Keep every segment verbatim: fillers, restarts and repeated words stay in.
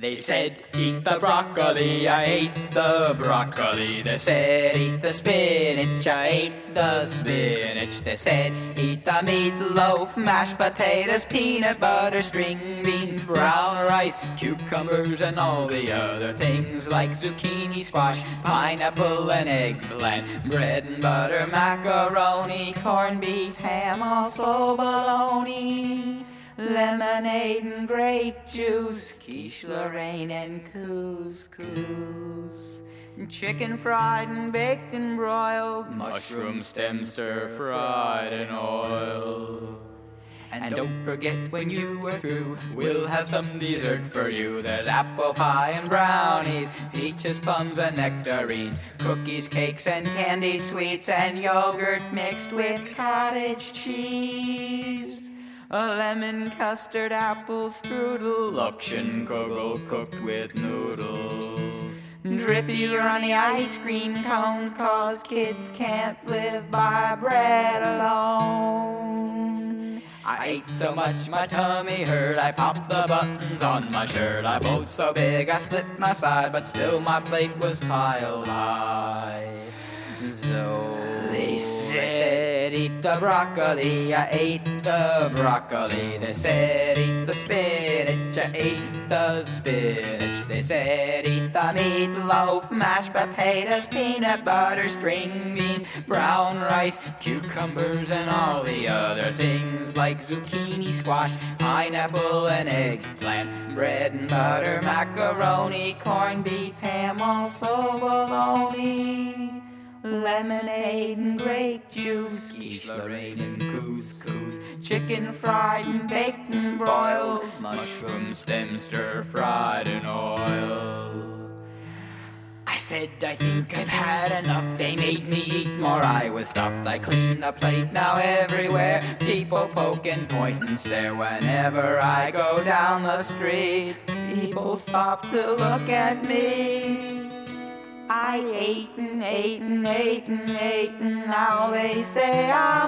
They said, eat the broccoli, I ate the broccoli. They said, eat the spinach, I ate the spinach. They said, eat the meatloaf, mashed potatoes, peanut butter, string beans, brown rice, cucumbers, and all the other things like zucchini, squash, pineapple, and eggplant, bread and butter, macaroni, corned beef, ham, also bologna, lemonade and grape juice, quiche, Lorraine, and couscous, chicken fried and baked and broiled, mushroom stem stir fried in oil. And don't forget when you are through, we'll have some dessert for you. There's apple pie and brownies, peaches, plums, and nectarines, cookies, cakes, and candied sweets, and yogurt mixed with cottage cheese. A lemon custard apple strudel, Luxian kugel cooked with noodles. Drippy runny ice cream cones, 'cause kids can't live by bread alone. I ate so much my tummy hurt, I popped the buttons on my shirt. I bowled so big I split my side, but still my plate was piled high. So they said, eat the broccoli, I ate the broccoli. They said, eat the spinach, I ate the spinach. They said, eat the meatloaf, mashed potatoes, peanut butter, string beans, brown rice, cucumbers, and all the other things like zucchini, squash, pineapple, and eggplant, bread and butter, macaroni, corned beef, ham, also bologna, lemonade and grape juice, quiche, Lorraine, and couscous, chicken fried and baked and broiled, mushroom stem stir fried in oil. I said, I think I've had enough. They made me eat more, I was stuffed. I clean the plate now everywhere. People poke and point and stare whenever I go down the street. People stop to look at me. I ate and ate and ate and ate, and now they say I'm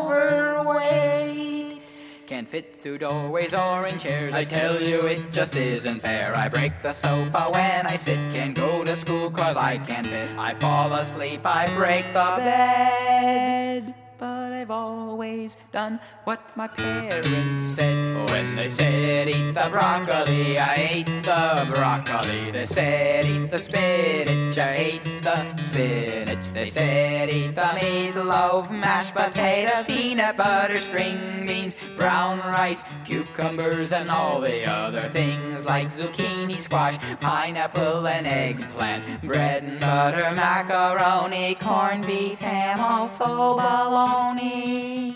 overweight. Can't fit through doorways or in chairs, I tell you it just isn't fair. I break the sofa when I sit, can't go to school 'cause I can't fit. I fall asleep, I break the bed. But I've always done what my parents said. When they said, eat the broccoli, I ate the broccoli. They said, eat the spinach, I ate the spinach. They said, eat the meatloaf, mashed potatoes, peanut butter, string beans, brown rice, cucumbers, and all the other things like zucchini, squash, pineapple, and eggplant, bread and butter, macaroni, corned beef, ham, also bologna,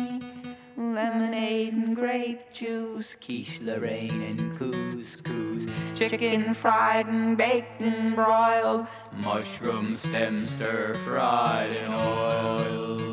lemonade and grape juice, quiche, Lorraine, and couscous, chicken fried and baked and broiled, mushroom stem stir fried in oil.